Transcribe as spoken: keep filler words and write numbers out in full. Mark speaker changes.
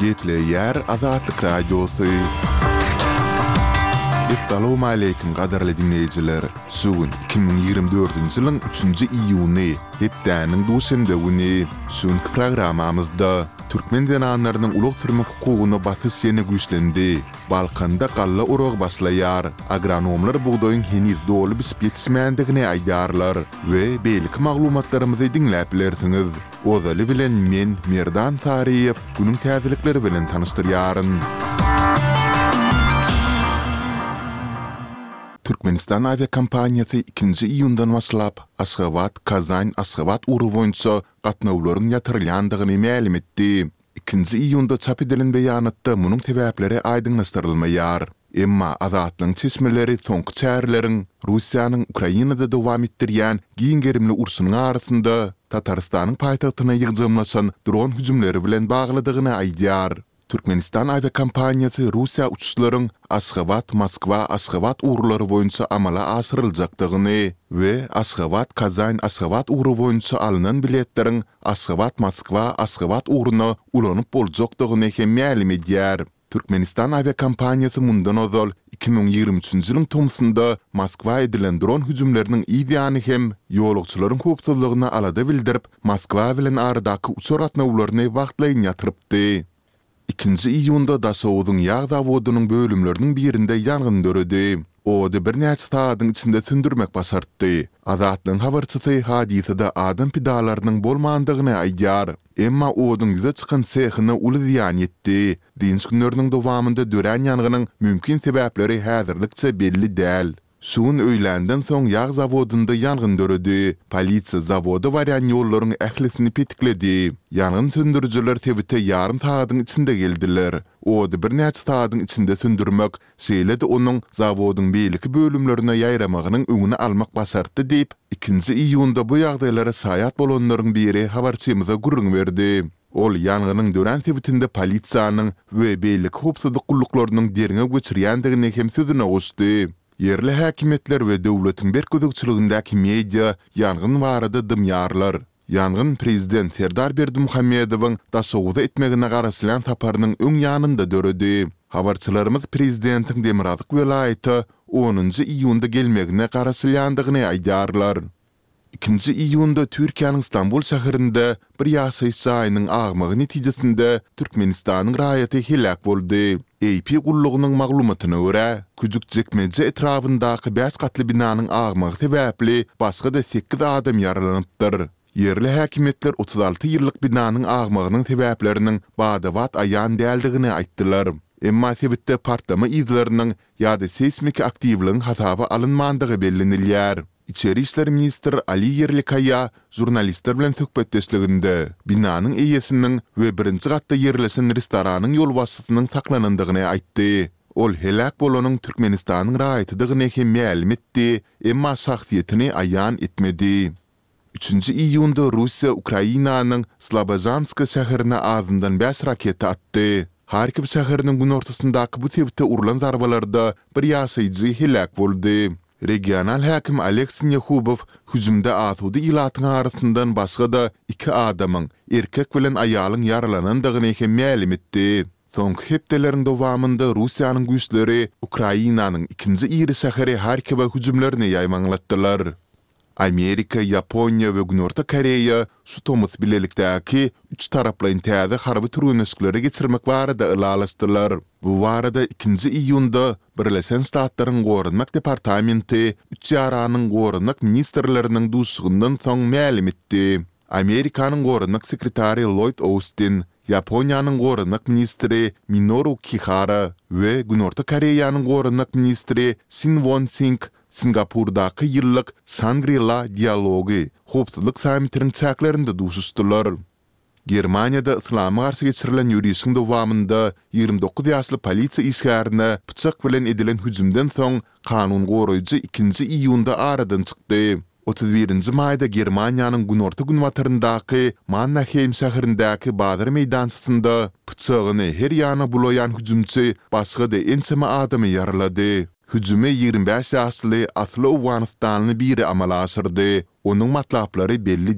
Speaker 1: Gepleyer Azatlyk Radiosu. Assalamu alaykum gadarly dinleyijiler. Sugun iki bin ýygrimi dördünji ýylyň üçünji iýuny, hepdäniň duşende güni. Şuňky programamyzda Türkmen denanlarynyň ulug türmek hukugyna basys ýene güýçlendi. Balkanda galla urag başlaýar. Agronomlar buğdaýyň heniz dolu bisip ýetişmändigine aýdarlar we beýlik maglumatlarymyzy dinläp bilersiňiz. Ozaly bilen men Merdan Tariýew günüň täzelikleri bilen tanıştyrýaryn. Türkmenistan aviakompaniýasy ikinji iýundan başlap Aşgabat, Kazan, Aşgabat uruw boýunça gatnawlaryň ýatyrylýandygyny ma'lum etdi. ikinji iýunda çap edilen beýanatda munyň sebäpleri aýdynlaşdyrylmaýar. Emma Azatlyň çeşmeleri soňky çärleriň Russiýanyň Ukrainada dowam etdirýän giňgerimli ursunyň arasynda Tatarstanyň paýtagtyna ýygjamlaşan dron hüjümleri bilen bagladygyny aýdýar. Türkmenistan aviakompaniýasy Russiýa uçuşlaryň Aşgabat, Moskwa, Aşgabat urulary boýunça amala aşyryljakdygyny we Aşgabat, Kazan, Aşgabat uruw boýunça alynan biletleriň Aşgabat, Moskwa, Aşgabat uruwyna ulanyp boljakdygyny hem ma'lum edýär. Türkmenistan aviakompaniýasy mundan ozal iki bin ýygrimi üçünji ýylyň tomsunda Moskwa edilen dron hüjümleriniň ideýany hem ýolugçylaryň howpsuzlygyny alada bildirip, Moskwa bilen aradaky uçar gatnawlaryny wagtlaýyn ýatyrypdy. ikinji iýunda Daşowudyň ýağ zawodynyň bölümleriniň birinde ýangyn döredi. O da bir näçe saýatyň içinde sündürmek başardy. Azatlyň habarçysy hadisede adam pidalarynyň bolmandygyny aýdýar. Emma oduň ýüze çykan sehine uly ziýan ýetdi. Dinç günleriniň dowamında dören ýanganyň mümkin sebäpleri häzirlikçe belli däl. Şuň öýlenden soň ýağ zawodynda ýangyn döredi. Polisiýa zawoda barýan ýollaryň ählisini petikledi. Ýangyn söndürüjiler tebite ýarym saýatyň içinde geldiler. O da bir näçe saýatyň içinde söndürmek, şeýle-de onuň zawodyň beýleki bölümlerine ýaýramagynyň öňüni almak başardy diýip, ikinji iýunda bu ýagdaýlara saýat bolanlaryň biri habarçymyza gurrun berdi. Ol ýanganyň dören tebitinde polisiýanyň we beýleki howpsuzlyk gulluklarının derine göçürýändigini hem sözüne goşdy. Yerli häkimetler we döwletiň berközükçiligindäki media ýangyn barada dymýarlar. Ýangyn prezident Serdar Berdimuhammedowyň Daşowda etmegine garaşylan saparynyň öň ýanynda döredi. Habarçylarymyz prezidentiň Demirazık welaýaty onunji iýunda gelmegine garaşylýandygyny aýdýarlar. ikinji iýunda Türkiýanyň Istanbul şäherinde bir ýaşaýyş aýynyň agmagy netijesinde Türkmenistanyň raýaty helak boldy. A P gullugynyň maglumatyna görä, Küçükjekmeje etrafyndaky beş gatly binanyň agmagy sebäpli başga da sekiz adam ýaralanypdyr. Yerli häkimetler otuz alty ýyllyk binanyň agmagynyň sebäpleriniň badawat aýan däldigini aýtdylar. Emma sebitde partlama izleriniň ýa-da seismik aktivligiň hasaba alynmandygy bellenilýär. İçeri işler ministri Ali Yerlikaya jurnalistler bilen söhbetdeşliginde binanyň eýesiniň we birinji gatda ýerleşen restoranyň ýol başçysynyň saklanandygyny aýtdy. Ol helak bolanyň Türkmenistanyň raýatydygyny hem ma'lum etdi, emma şahsiýetini aýan etmedi. üçünji iýunda Russiýa Ukrainanyň Slobozhansk şäherine azyndan beş raket atdy. Harkiv şäheriniň gün ortasyndaky bu tebitde urulan zarbalarda bir ýaşaýjy helak boldy. Regional hakim Aleksey Yakubow hüjümde atudy ilatyň arasyndan başga da iki adamyň, erkek bilen aýalyň ýaralanandygyny hem ma'lum etdi. Soňky hepdeleriň dowamında Russiýanyň güýçleri Ukrainanyň ikinji iri şäheri Harkiwa hüjümlerini ýaýmaňlatdylar. Amerika, Yaponiýa we Günorta Koreýa şu tomuz bilelikdäki üç taraplaryň täze harby türünüşleri geçirmek barada ılalaşdylar. Bu barada ikinji iýunda Birleşen Ştatlaryň Gorunmak Departamenti üç ýaranyň gorunmak ministrleriniň duşugyndan soň ma'lum etdi. Amerikanyň gorunmak sekretary Lloyd Austin, Yaponiýanyň gorunmak ministri Minoru Kihara we Günorta Koreýanyň gorunmak ministri Shin Won-sing Singapurdaky ýyllyk Shangri-La dialogy howpsuzlyk sammitiniň çäklerinde duşuşdylar. Germaniýada islama garşy geçirilen ýürüýüşiň dowamında ýygrimi dokuz ýaşly polisiýa işgärine pyçak bilen edilen hüjümden soň kanun goraýjy ikinji iýunda aradan çykdy. otuz birinji maýda Germaniýanyň günorta günwataryndaky Mannheim şäherindäki bazar meýdançysynda pyçagyny her ýana bulaýan hüjümçi başga da ençeme adamy ýaralady. Hüjüme ýygrimi beş ýaşly Aslı Awganistanly biri amala aşyrdy. Onuň matlaplary belli